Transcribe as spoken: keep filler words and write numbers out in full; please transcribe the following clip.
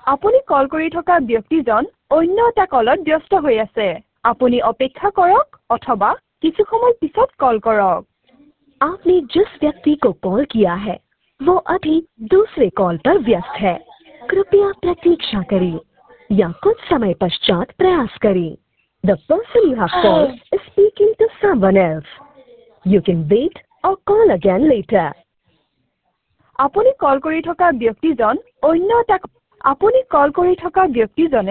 আপুনি কল কৰি থকা ব্যক্তিজন অন্য এটা কলত ব্যস্ত হৈ আছে আপুনি অপেক্ষা কৰক অথবা কিছু সময় পিছত কল কৰক आपने जिस व्यक्ति को कॉल किया है वो अभी दूसरे कॉल पर व्यस्त है कृपया प्रतीक्षा करें या कुछ समय पश्चात प्रयास करें The person you have called is speaking to someone else You can wait or call again later আপুনি কল কৰি থকা ব্যক্তিজন অন্য এটা আপুনি কল কৰি থকা ব্যক্তিজনে